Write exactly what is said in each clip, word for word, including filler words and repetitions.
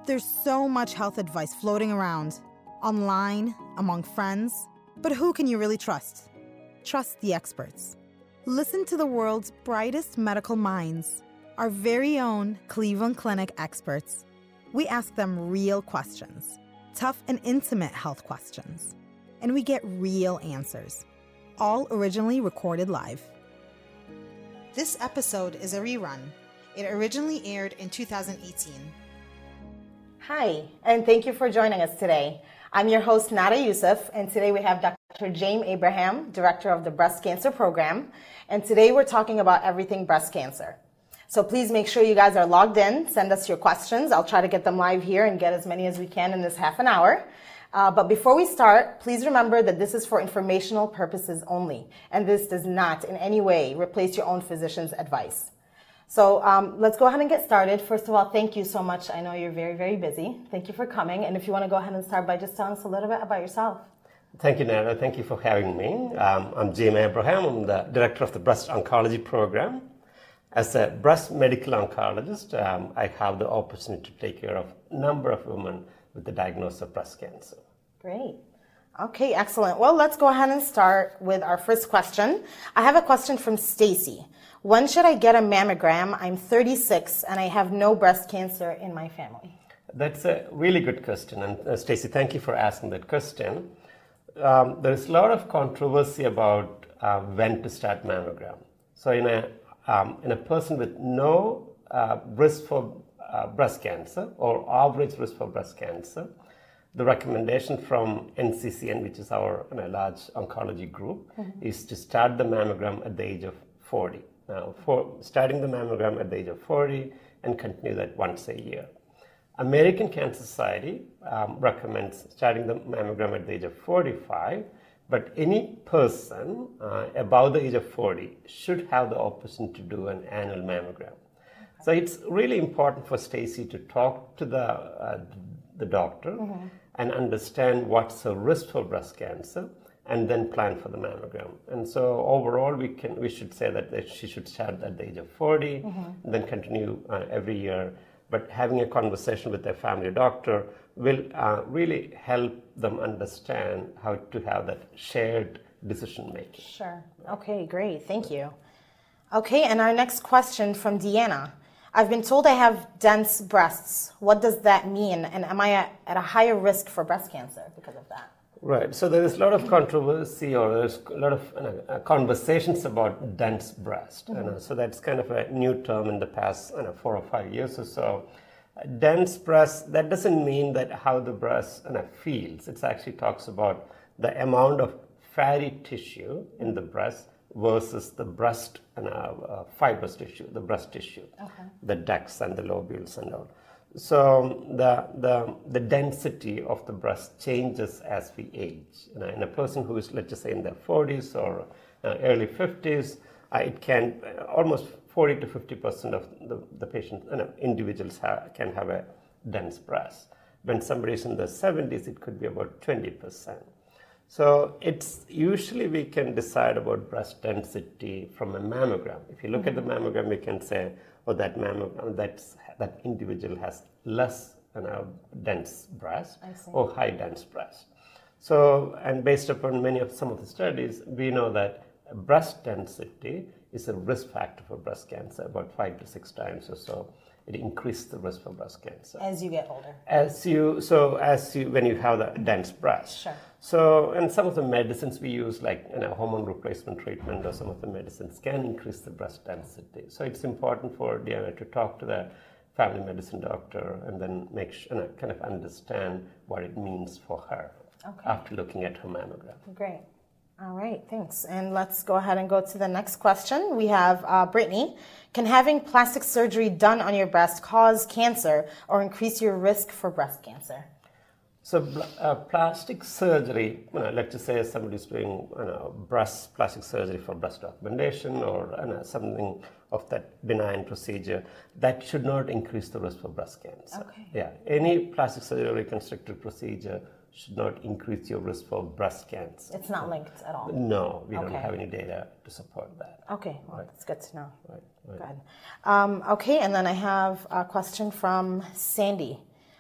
There's so much health advice floating around, online, among friends, but who can you really trust? Trust the experts. Listen to the world's brightest medical minds, our very own Cleveland Clinic experts. We ask them real questions, tough and intimate health questions, and we get real answers, all originally recorded live. This episode is a rerun. It originally aired in two thousand eighteen. Hi, and thank you for joining us today. I'm your host, Nada Yusuf, and today we have Doctor James Abraham, Director of the Breast Cancer Program, and today we're talking about everything breast cancer. So please make sure you guys are logged in, send us your questions. I'll try to get them live here and get as many as we can in this half an hour. Uh, but before we start, please remember that this is for informational purposes only, and this does not in any way replace your own physician's advice. So um, let's go ahead and get started. First of all, thank you so much. I know you're very, very busy. Thank you for coming. And if you want to go ahead and start by just telling us a little bit about yourself. Thank you, Nara. Thank you for having me. Um, I'm James Abraham. I'm the Director of the Breast Oncology Program. As a breast medical oncologist, um, I have the opportunity to take care of a number of women with the diagnosis of breast cancer. Great. Okay, excellent. Well, let's go ahead and start with our first question. I have a question from Stacy. When should I get a mammogram? I'm thirty-six and I have no breast cancer in my family. That's a really good question. And uh, Stacy, thank you for asking that question. Um, there is a lot of controversy about uh, when to start mammogram. So in a, um, in a person with no uh, risk for uh, breast cancer or average risk for breast cancer, the recommendation from N C C N, which is our you know, large oncology group, mm-hmm. is to start the mammogram at the age of forty. Now, for starting the mammogram at the age of forty and continue that once a year. American Cancer Society um, recommends starting the mammogram at the age of forty-five, but any person uh, above the age of forty should have the opportunity to do an annual mammogram. So it's really important for Stacy to talk to the, uh, the doctor mm-hmm. and understand what's the risk for breast cancer, and then plan for the mammogram. And so overall, we can we should say that, that she should start at the age of forty, mm-hmm. and then continue uh, every year. But having a conversation with their family doctor will uh, really help them understand how to have that shared decision making. Sure. Okay, great. Thank you. Okay, and our next question from Deanna. I've been told I have dense breasts. What does that mean? And am I at, at a higher risk for breast cancer because of that? Right. So there is a lot of controversy, or there's a lot of you know, conversations about dense breast. Mm-hmm. You know, so that's kind of a new term in the past you know, four or five years or so. Dense breast, that doesn't mean that how the breast you know, feels. It actually talks about the amount of fatty tissue in the breast versus the breast you know, uh, fibrous tissue, the breast tissue, okay. the ducts and the lobules and all. So the, the the density of the breast changes as we age. You know, in a person who is, let's just say, in their forties or uh, early fifties, uh, it can uh, almost forty to fifty percent of the, the patient, you know, individuals have, can have a dense breast. When somebody is in their seventies, it could be about twenty percent. So it's usually we can decide about breast density from a mammogram. If you look mm-hmm. at the mammogram, we can say, oh, that mammogram, that's, that individual has less you know, dense breast or high dense breast. So, and based upon many of some of the studies, we know that breast density is a risk factor for breast cancer, about five to six times or so. It increases the risk for breast cancer. As you get older. As you, so as you, when you have the dense breast. Sure. So, and some of the medicines we use, like you know, hormone replacement treatment, or some of the medicines can increase the breast density. So it's important for Deanna to talk to the family medicine doctor and then make sure, you know, kind of understand what it means for her okay. after looking at her mammogram. Great. All right, thanks. And let's go ahead and go to the next question. We have uh, Brittany. Can having plastic surgery done on your breast cause cancer or increase your risk for breast cancer? So uh, plastic surgery, you know, let's just say somebody's doing you know, breast plastic surgery for breast augmentation or you know, something of that benign procedure, that should not increase the risk for breast cancer. Okay. Yeah, any plastic surgery or reconstructive procedure should not increase your risk for breast cancer. It's not linked at all? No, we okay. don't have any data to support that. Okay, well, right. That's good to know. Right, right. Good. Um, okay, and then I have a question from Sandy.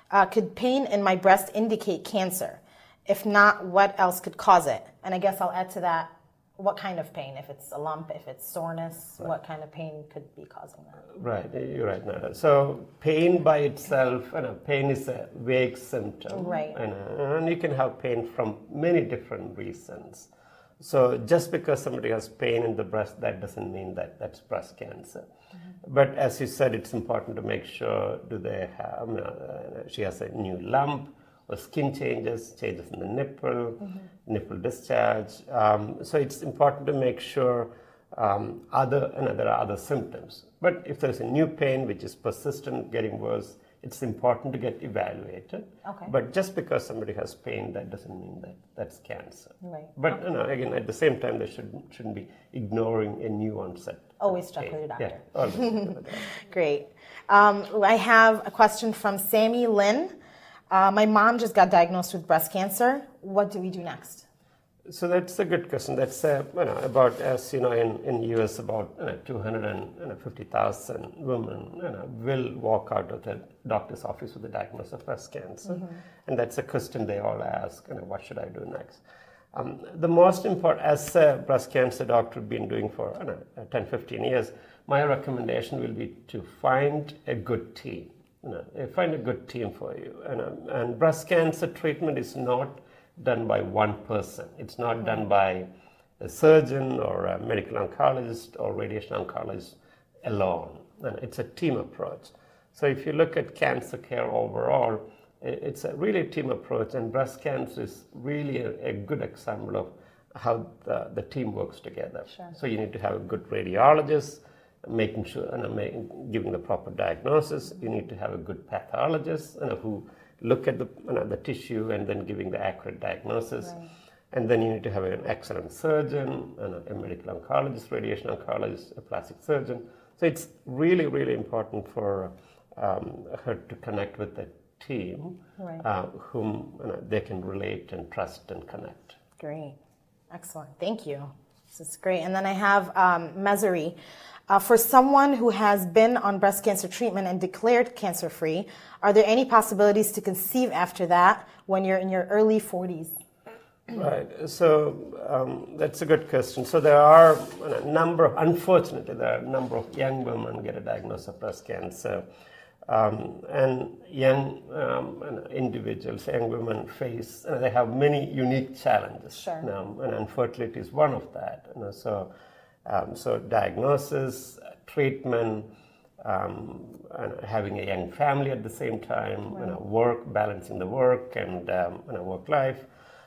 Uh, could pain in my breast indicate cancer? If not, what else could cause it? And I guess I'll add to that, what kind of pain? If it's a lump, if it's soreness, right. What kind of pain could be causing that? Right, you're right, Nada. So pain by itself, you know, pain is a vague symptom. Right. And, uh, and you can have pain from many different reasons. So just because somebody has pain in the breast, that doesn't mean that that's breast cancer. Mm-hmm. But as you said, it's important to make sure, do they have, uh, she has a new lump, or skin changes, changes in the nipple, mm-hmm. nipple discharge. Um, so it's important to make sure um, other, you know, there are other symptoms. But if there's a new pain which is persistent, getting worse, it's important to get evaluated. Okay. But just because somebody has pain, that doesn't mean that that's cancer. Right. But okay. you know, again, at the same time, they should, shouldn't be ignoring a new onset. Always check with your doctor. Yeah, always check with the doctor. Great. Um, I have a question from Sammy Lynn. Uh, my mom just got diagnosed with breast cancer. What do we do next? So that's a good question. That's uh, you know, about, as you know, in in U S about you know, two hundred fifty thousand women you know, will walk out of the doctor's office with a diagnosis of breast cancer, mm-hmm. and that's a question they all ask. You know, what should I do next? Um, the most important, as a breast cancer doctor, been doing for you know, ten, fifteen years, my recommendation will be to find a good team. You know, find a good team for you. And, um, and breast cancer treatment is not done by one person. It's not done by a surgeon or a medical oncologist or radiation oncologist alone. And it's a team approach. So if you look at cancer care overall, it's a really team approach, and breast cancer is really a, a good example of how the, the team works together. Sure. So you need to have a good radiologist, making sure, you know, making, giving the proper diagnosis. You need to have a good pathologist, you know, who look at the, you know, the tissue and then giving the accurate diagnosis. Right. And then you need to have an excellent surgeon, you know, a medical oncologist, radiation oncologist, a plastic surgeon. So it's really, really important for um, her to connect with the team, right. uh, whom you know, they can relate and trust and connect. Great. Excellent. Thank you. This is great. And then I have um, Mesari. Uh, for someone who has been on breast cancer treatment and declared cancer-free, are there any possibilities to conceive after that when you're in your early forties? Right. So um, that's a good question. So there are a number of, unfortunately, there are a number of young women get a diagnosis of breast cancer. Um, and young um, individuals, young women face, uh, they have many unique challenges. Sure. Now, and infertility is one of that. You know, so, um, so diagnosis, treatment, um, and having a young family at the same time, right. you know, work, balancing the work and um, you know, work life.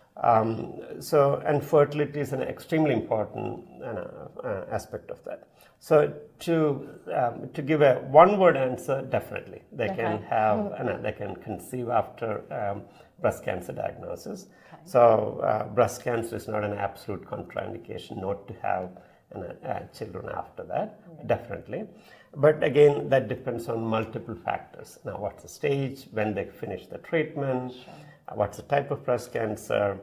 Um, so, and fertility is an extremely important you know, uh, aspect of that. So, to um, to give a one-word answer, definitely they okay. can have, you know, they can conceive after um, breast cancer diagnosis. Okay. So, uh, breast cancer is not an absolute contraindication not to have you know, uh, children after that. Right. Definitely. But again, that depends on multiple factors. Now, what's the stage, when they finish the treatment, sure. uh, what's the type of breast cancer.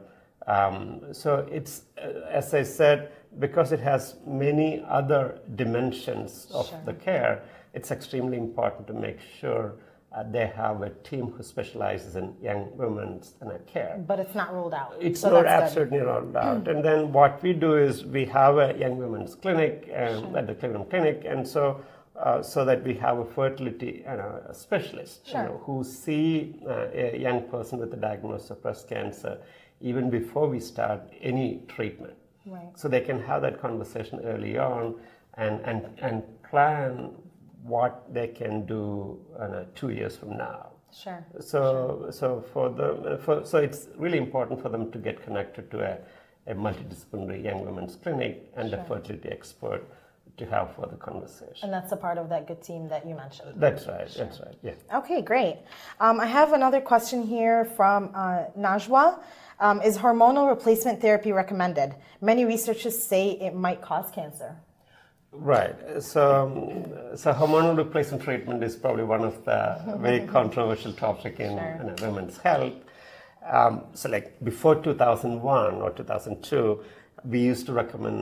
Um, so it's, uh, as I said, because it has many other dimensions of sure. the care, it's extremely important to make sure uh, they have a team who specializes in young women's uh, care. But it's not ruled out. It's so not absolutely ruled out. And then what we do is we have a young women's clinic um, sure. at the Cleveland Clinic, and so uh, so that we have a fertility you know, a specialist sure. you know, who see uh, a young person with a diagnosis of breast cancer even before we start any treatment. Right. So they can have that conversation early on and, and, and plan what they can do uh, two years from now. Sure. So sure. so for them, for, so it's really important for them to get connected to a, a multidisciplinary young women's clinic and sure. a fertility expert to have further conversation. And that's a part of that good team that you mentioned. That's right. Sure. That's right. Yeah. Okay, great. Um, I have another question here from uh, Najwa. Um, is hormonal replacement therapy recommended? Many researchers say it might cause cancer. Right. So, um, so hormonal replacement treatment is probably one of the very controversial topics in, sure. in women's health. Um, so, like before two thousand one or two thousand two, we used to recommend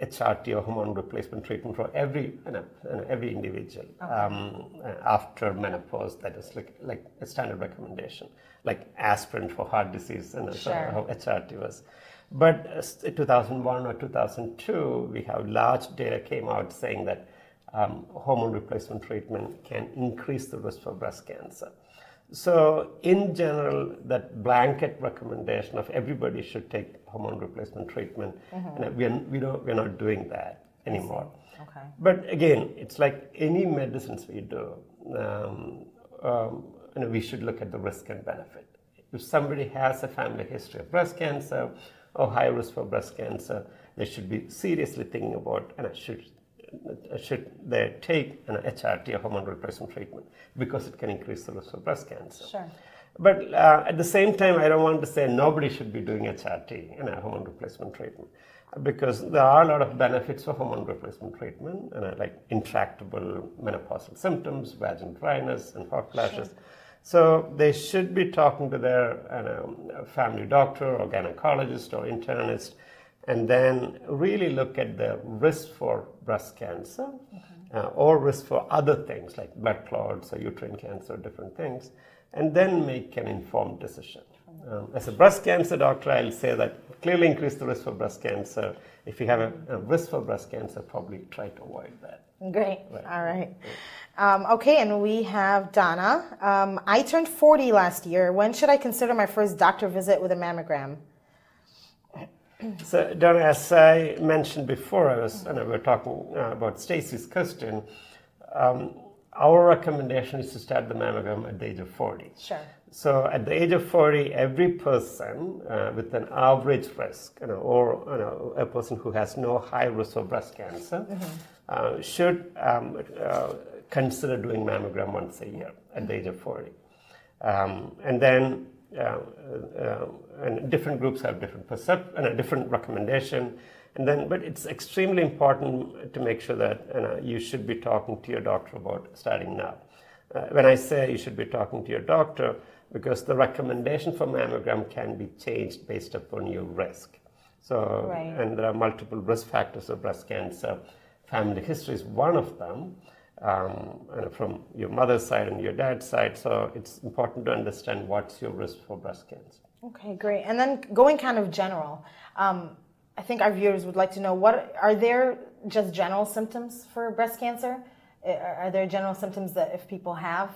H R T or hormone replacement treatment for every you know, you know, every individual okay. um, after menopause. That is like like a standard recommendation, like aspirin for heart disease, and sure. how H R T was. But uh, two thousand one or two thousand two, we have large data came out saying that um, hormone replacement treatment can increase the risk for breast cancer. So in general, that blanket recommendation of everybody should take hormone replacement treatment, mm-hmm. and we are, we don't, we're not doing that anymore. Okay. But again, it's like any medicines we do, um, um, you know, we should look at the risk and benefit. If somebody has a family history of breast cancer or high risk for breast cancer, they should be seriously thinking about, and I should should they take an H R T or hormone replacement treatment because it can increase the risk of breast cancer. Sure. But uh, at the same time, I don't want to say nobody should be doing H R T and a hormone replacement treatment, because there are a lot of benefits for hormone replacement treatment, and uh, like intractable menopausal symptoms, vaginal dryness, and hot flashes. Sure. So they should be talking to their you know, family doctor or gynecologist or internist, and then really look at the risk for breast cancer, okay. uh, or risk for other things like blood clots or uterine cancer, different things, and then make an informed decision. Um, as a breast cancer doctor, I'll say that clearly increase the risk for breast cancer. If you have a, a risk for breast cancer, probably try to avoid that. Great. Right. All right. Um, okay, and we have Donna. Um, I turned forty last year. When should I consider my first doctor visit with a mammogram? So, Donna, as I mentioned before, I was, and we were talking uh, about Stacy's question. Um, our recommendation is to start the mammogram at the age of forty. Sure. So, at the age of forty, every person uh, with an average risk, you know, or you know, a person who has no high risk of breast cancer, mm-hmm. uh, should um, uh, consider doing mammogram once a year at the age of forty, um, and then. Uh, uh, and different groups have different percep- and a different recommendation, and then but it's extremely important to make sure that you know, you should be talking to your doctor about starting now. Uh, when I say you should be talking to your doctor, because the recommendation for mammogram can be changed based upon your risk. So, right. and there are multiple risk factors of breast cancer. Family history is one of them. Um, and from your mother's side and your dad's side, so it's important to understand what's your risk for breast cancer. Okay, great. And then going kind of general, um, I think our viewers would like to know, what are there just general symptoms for breast cancer? Are there general symptoms that if people have,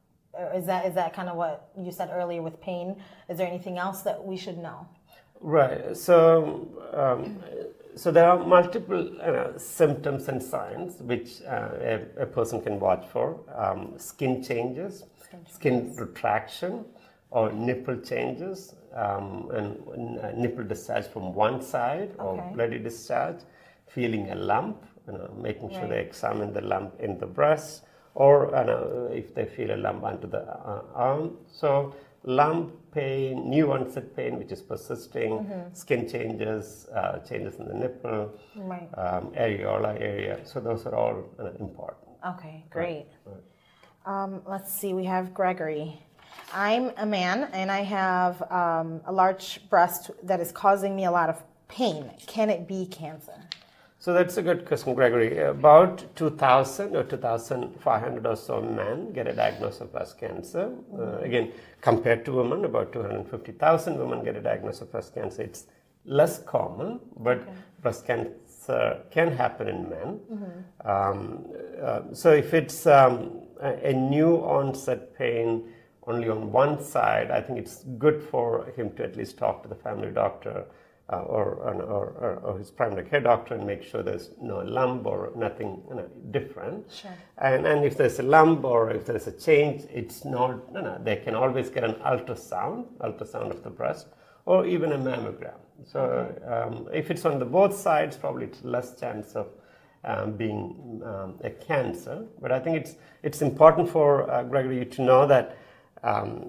is that is that kind of what you said earlier with pain? Is there anything else that we should know? Right. So. Um, So there are multiple uh, symptoms and signs which uh, a, a person can watch for. Um, skin changes, skin, skin retraction, or nipple changes, um, and uh, nipple discharge from one side, okay. or bloody discharge, feeling a lump, you know, making sure right. they examine the lump in the breast, or you know, if they feel a lump under the uh, arm. So lump pain, new onset pain, which is persisting, mm-hmm. skin changes, uh, changes in the nipple, right. um, areola area. So those are all uh, important. Okay, great. Right. Right. Um, let's see, we have Gregory. I'm a man and I have um, a large breast that is causing me a lot of pain. Can it be cancer? So that's a good question, Gregory. About two thousand or two thousand five hundred or so men get a diagnosis of breast cancer. Mm-hmm. Uh, again, compared to women, about two hundred fifty thousand women get a diagnosis of breast cancer. It's less common, but okay. breast cancer can happen in men. Mm-hmm. Um, uh, so if it's um, a, a new onset pain only on one side, I think it's good for him to at least talk to the family doctor Uh, or, or, or, or his primary care doctor and make sure there's no lump or nothing you know, different. Sure. And, and if there's a lump or if there's a change, it's not, you know, they can always get an ultrasound, ultrasound of the breast, or even a mammogram. So okay. um, if it's on the both sides, probably it's less chance of um, being um, a cancer. But I think it's, it's important for uh, Gregory to know that um,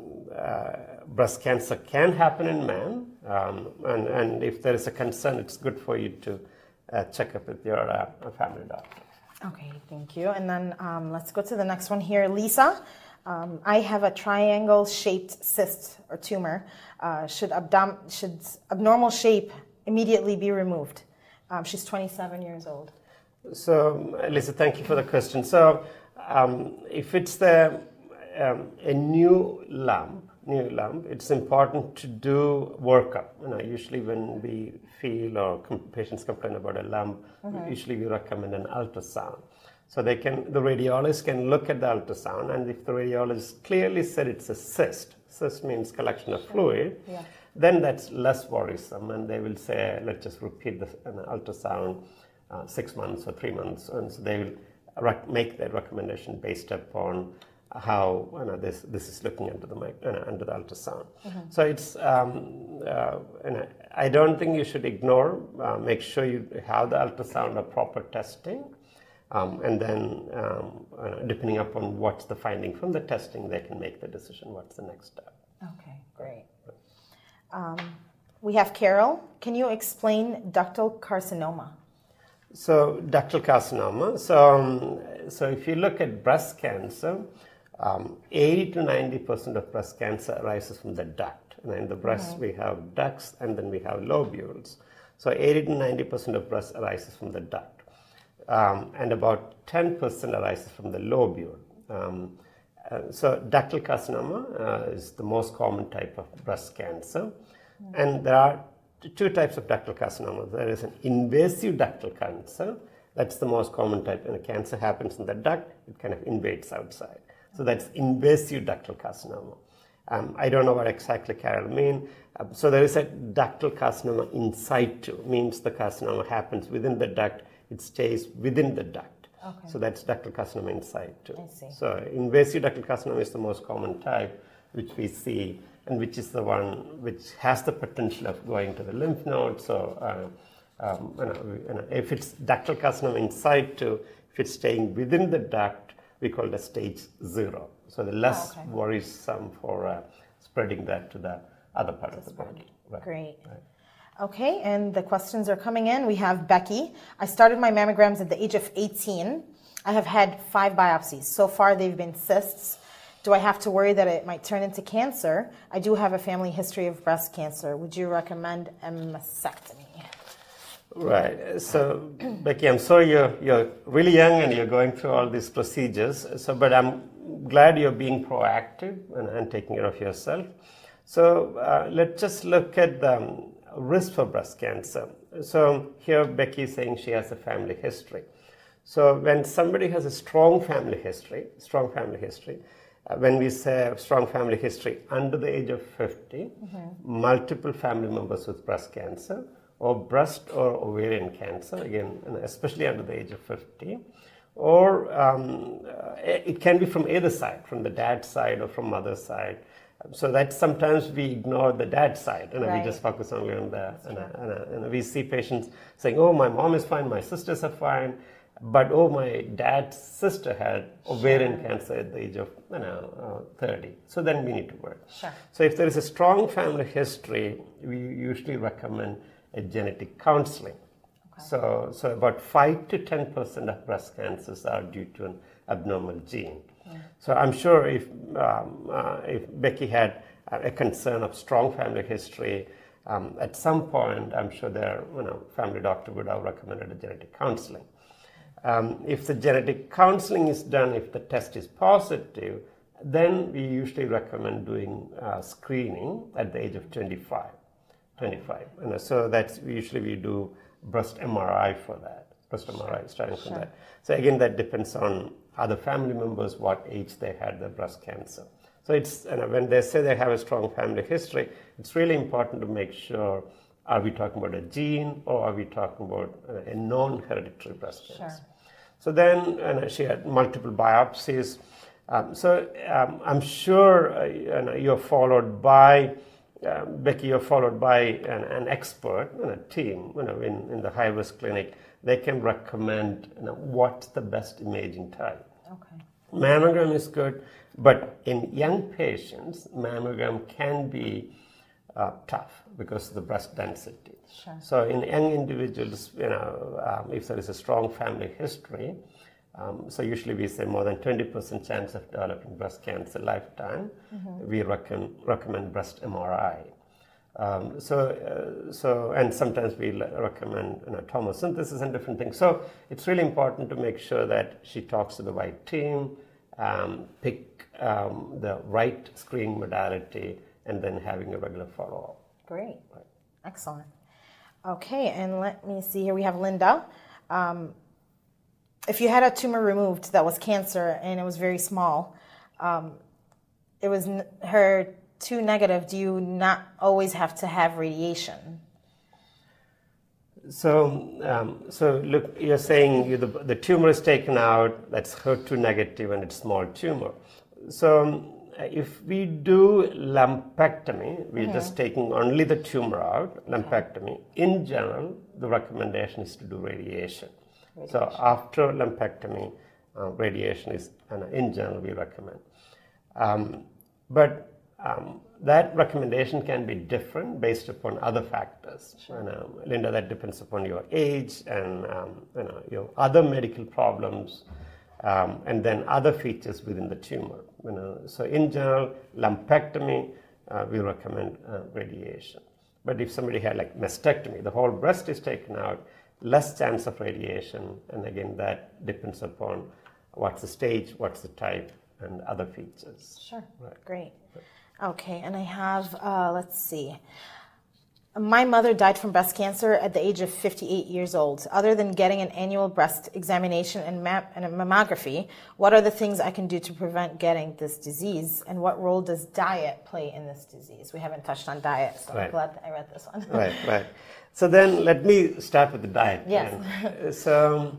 uh, breast cancer can happen in men. Um, and, and if there is a concern, it's good for you to uh, check up with your uh, family doctor. Okay, thank you. And then um, let's go to the next one here. Lisa, um, I have a triangle-shaped cyst or tumor. Uh, should, abdom- should abnormal shape immediately be removed? Um, she's twenty-seven years old. So, Lisa, thank you for the question. So, um, if it's the um, a new lump, new lump, it's important to do workup. You know, usually when we feel or com- patients complain about a lump, mm-hmm. usually we recommend an ultrasound. So they can, the radiologist can look at the ultrasound, and if the radiologist clearly said it's a cyst, cyst means collection of fluid, yeah. then that's less worrisome, and they will say, let's just repeat the an ultrasound uh, six months or three months, and so they will rec- make that recommendation based upon how you know, this this is looking under the mic, you know, under the ultrasound. Mm-hmm. So it's um, uh, you know, I don't think you should ignore. Uh, make sure you have the ultrasound or proper testing, um, and then um, uh, depending upon what's the finding from the testing, they can make the decision what's the next step. Okay, great. Um, we have Carol. Can you explain ductal carcinoma? So ductal carcinoma. So um, so if you look at breast cancer. Um, eighty to ninety percent of breast cancer arises from the duct. And in the breast, mm-hmm. we have ducts and then we have lobules. So eighty to ninety percent of breast arises from the duct. Um, and about ten percent arises from the lobule. Um, uh, so ductal carcinoma uh, is the most common type of breast cancer. Mm-hmm. And there are two types of ductal carcinoma. There is an invasive ductal cancer. That's the most common type. When a cancer happens in the duct, it kind of invades outside. So that's invasive ductal carcinoma. Um, I don't know what exactly Carol mean. Uh, so there is a ductal carcinoma in situ, means the carcinoma happens within the duct, it stays within the duct. Okay. So that's ductal carcinoma in situ. I see. So invasive ductal carcinoma is the most common type which we see, and which is the one which has the potential of going to the lymph nodes. So uh, um, you know, you know, if it's ductal carcinoma in situ, if it's staying within the duct, we call it a stage zero. So the less oh, okay. worrisome for uh, spreading that to the other part of the body. Right. Great. Right. Okay, and the questions are coming in. We have Becky. I started my mammograms at the age of eighteen. I have had five biopsies. So far, they've been cysts. Do I have to worry that it might turn into cancer? I do have a family history of breast cancer. Would you recommend a mastectomy? Right. So, Becky, I'm sorry you're, you're really young and you're going through all these procedures. So, but I'm glad you're being proactive and, and taking care of yourself. So, uh, let's just look at the um, risk for breast cancer. So, here Becky is saying she has a family history. So, when somebody has a strong family history, strong family history, uh, when we say strong family history under the age of fifty, mm-hmm. multiple family members with breast cancer, or breast or ovarian cancer, again, especially under the age of fifty, or um, it can be from either side, from the dad's side or from mother's side. So that sometimes we ignore the dad's side, and right. we just focus only on the, and, and, and we see patients saying, oh, my mom is fine, my sisters are fine, but oh, my dad's sister had ovarian sure. cancer at the age of you know, uh, thirty. So then we need to work. Sure. So if there is a strong family history, we usually recommend a genetic counseling. Okay. So, so about five to ten percent of breast cancers are due to an abnormal gene. Yeah. So I'm sure if um, uh, if Becky had a concern of strong family history, um, at some point I'm sure their you know family doctor would have recommended a genetic counseling. Um, if the genetic counseling is done, if the test is positive, then we usually recommend doing uh, screening at the age of twenty-five. twenty-five. And so that's usually we do breast M R I for that. Breast M R I starting sure. from that. So again, that depends on other family members, what age they had their breast cancer. So it's you know, when they say they have a strong family history, it's really important to make sure, are we talking about a gene or are we talking about a non-hereditary breast cancer? Sure. So then you know, she had multiple biopsies. Um, so um, I'm sure uh, you know, you're followed by Uh, Becky, you're followed by an, an expert and a team, you know, in, in the high-risk clinic. They can recommend you know, what's the best imaging type. Okay. Mammogram is good, but in young patients, mammogram can be uh, tough because of the breast density. Sure. So in young individuals, you know, um, if there is a strong family history, Um, so usually we say more than twenty percent chance of developing breast cancer lifetime. Mm-hmm. We recommend, recommend breast M R I. Um, so, uh, so, and sometimes we recommend you know, tomosynthesis and different things. So it's really important to make sure that she talks to the right team, um, pick um, the right screening modality, and then having a regular follow-up. Great. Right. Excellent. Okay, and let me see here. We have Linda. Um, if you had a tumor removed that was cancer and it was very small, um, it was n- her two negative, do you not always have to have radiation? So, um, so look, you're saying you, the, the tumor is taken out, that's H E R two negative and it's small tumor. So um, if we do lumpectomy, we're mm-hmm. just taking only the tumor out, lumpectomy, in general, the recommendation is to do radiation. radiation. So after lumpectomy, uh, radiation is, uh, in general, we recommend. Um, but Um, that recommendation can be different based upon other factors. Sure. You know, Linda, that depends upon your age and um, you know, your other medical problems, um, and then other features within the tumor. You know, so in general, lumpectomy, uh, we recommend uh, radiation. But if somebody had like mastectomy, the whole breast is taken out, less chance of radiation, and again, that depends upon what's the stage, what's the type, and other features. Sure. Right. Great. Okay, and I have, uh, let's see. My mother died from breast cancer at the age of fifty-eight years old. Other than getting an annual breast examination and, map, and a mammography, what are the things I can do to prevent getting this disease? And what role does diet play in this disease? We haven't touched on diet, so right. I'm glad that I read this one. Right, right. So then let me start with the diet. Yes. so,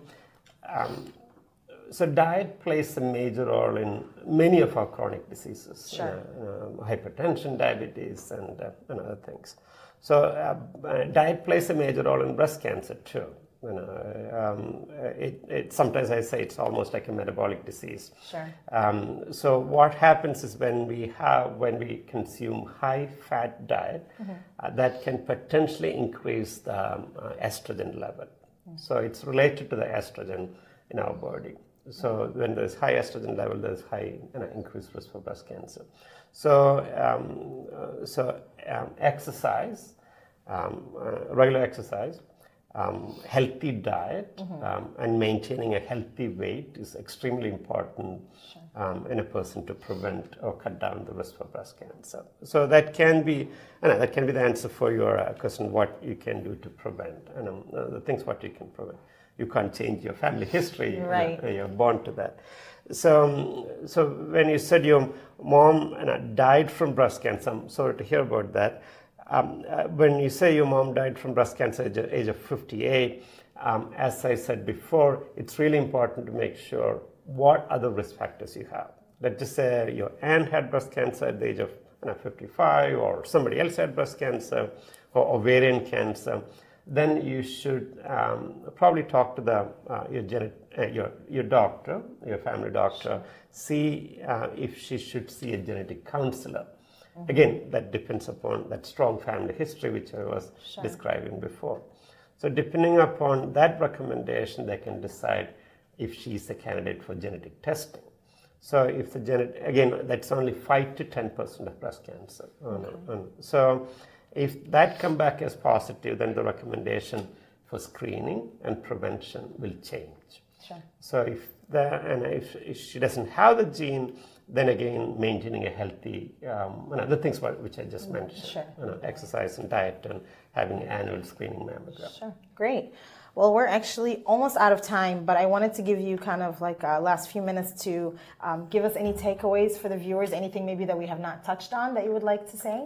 um, So diet plays a major role in many of our chronic diseases, sure. you know, um, hypertension, diabetes, and, uh, and other things. So uh, diet plays a major role in breast cancer too. You know, um, it, it, sometimes I say it's almost like a metabolic disease. Sure. Um, so what happens is when we have when we consume high-fat diet, mm-hmm. uh, that can potentially increase the um, uh, estrogen level. Mm-hmm. So it's related to the estrogen in our body. So when there's high estrogen level, there's high you know, increased risk for breast cancer. So um, uh, so um, exercise, um, uh, regular exercise, um, healthy diet, mm-hmm. um, and maintaining a healthy weight is extremely important sure. um, in a person to prevent or cut down the risk for breast cancer. So that can be you know, that can be the answer for your uh, question: what you can do to prevent, and um, uh, the things what you can prevent. You can't change your family history. Right. You know, you're born to that. So, um, so when you said your mom you know, died from breast cancer, I'm sorry to hear about that. Um, uh, when you say your mom died from breast cancer at the age of fifty-eight, um, as I said before, it's really important to make sure what other risk factors you have. Let's just say your aunt had breast cancer at the age of you know, fifty-five, or somebody else had breast cancer, or ovarian cancer. Then you should um, probably talk to the uh, your, genet- uh, your your doctor, your family doctor, sure. see uh, if she should see a genetic counselor. Mm-hmm. Again, that depends upon that strong family history which I was sure. describing before. So depending upon that recommendation, they can decide if she's a candidate for genetic testing. So if the genetic, again, that's only five to ten percent of breast cancer. Okay. So if that come back as positive, then the recommendation for screening and prevention will change. Sure. So if the, and if, if she doesn't have the gene, then again maintaining a healthy, um, and other things which I just mentioned, sure. you know, exercise and diet and having annual screening mammogram. Sure, great. Well, we're actually almost out of time, but I wanted to give you kind of like uh, last few minutes to um, give us any takeaways for the viewers, anything maybe that we have not touched on that you would like to say?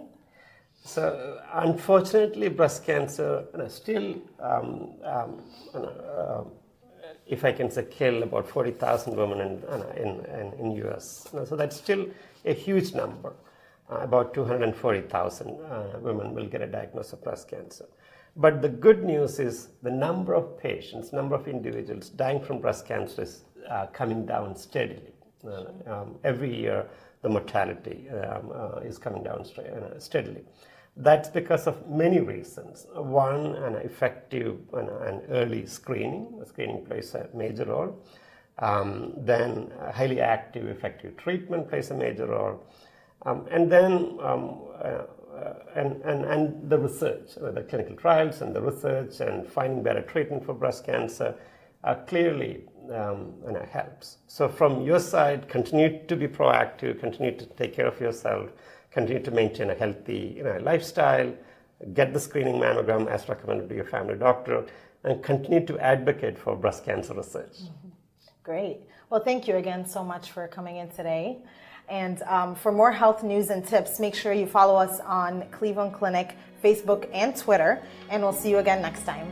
So, unfortunately, breast cancer you know, still, um, um, you know, uh, if I can say, kill about forty thousand women in in, in, in U S. You know, so that's still a huge number. Uh, about two hundred forty thousand uh, women will get a diagnosis of breast cancer. But the good news is the number of patients, number of individuals dying from breast cancer is uh, coming down steadily. Uh, um, every year, the mortality um, uh, is coming down st- uh, steadily. That's because of many reasons. One, an effective and an early screening. Screening plays a major role. Um, then a highly active, effective treatment plays a major role. Um, and then um, uh, uh, and, and, and the research, uh, the clinical trials and the research and finding better treatment for breast cancer uh, clearly um, you know, helps. So from your side, continue to be proactive, continue to take care of yourself, continue to maintain a healthy you know, lifestyle, get the screening mammogram as recommended by your family doctor, and continue to advocate for breast cancer research. Mm-hmm. Great. Well, thank you again so much for coming in today. And um, for more health news and tips, make sure you follow us on Cleveland Clinic, Facebook, and Twitter. And we'll see you again next time.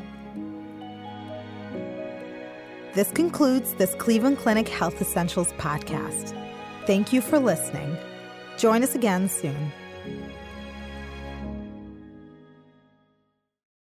This concludes this Cleveland Clinic Health Essentials podcast. Thank you for listening. Join us again soon.